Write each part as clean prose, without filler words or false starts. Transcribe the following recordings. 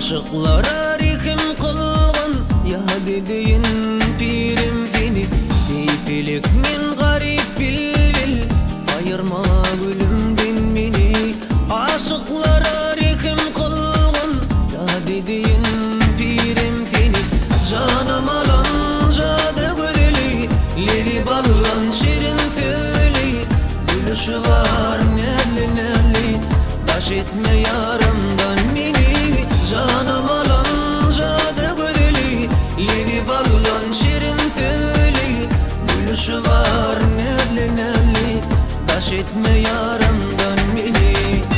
aşıklara rikim kılgın ya dediğin pirim seni. Keyfilik min garip bil ayırma gülümdin meni. Aşıklara rikim kılgın ya dediğin pirim seni. Canım alan cadı güdeli leri ballan şirin söyle. Gülüşü var nelli nelli taş etme yarımdan meni. Canım alan cadı güdeli leri ballan şirin söyle. Gülüşü var nelli nelli taş etme yarımdan meni.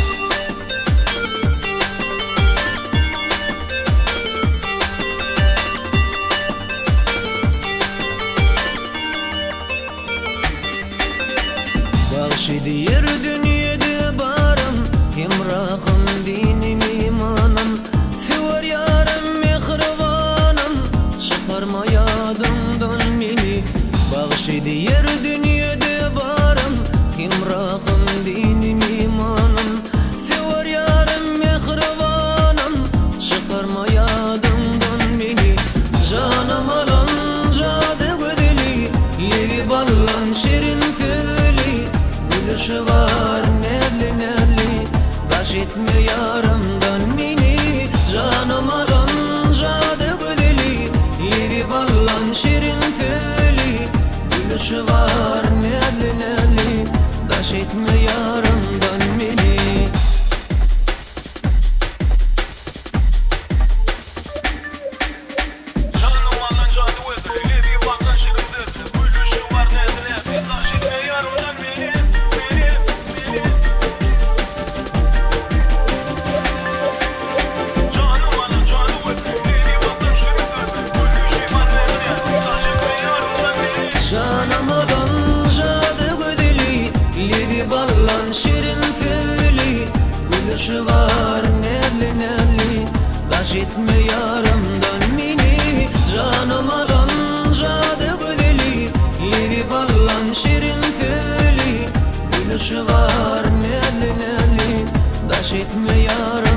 Bağışıdı yer dünyada barım Hemrahım dinim imanım Füvar yarım mehribanım Çıkarma yadımdan beni. Bağışıdı yer dünyada barım Hemrahım dinim imanım Füvar yarım mehribanım Çıkarma yadımdan beni. Canım alan cadı güdeli leri ballan şirin söyle. Gülüşü var nelli nelli taş etme yarımdan meni. Canım alan cadı güdeli leri ballan şirin söyle. Gülüşü var nelli nelli taş etme yarımdan meni. Canım alan cadı güdeli leri ballan şirin söyle. Gülüşü var nelli nelli taş etme yarımdan meni. Canım alan cadı güdeli leri ballan şirin söyle. Gülüşü var nelli nelli taş etme yarımdan.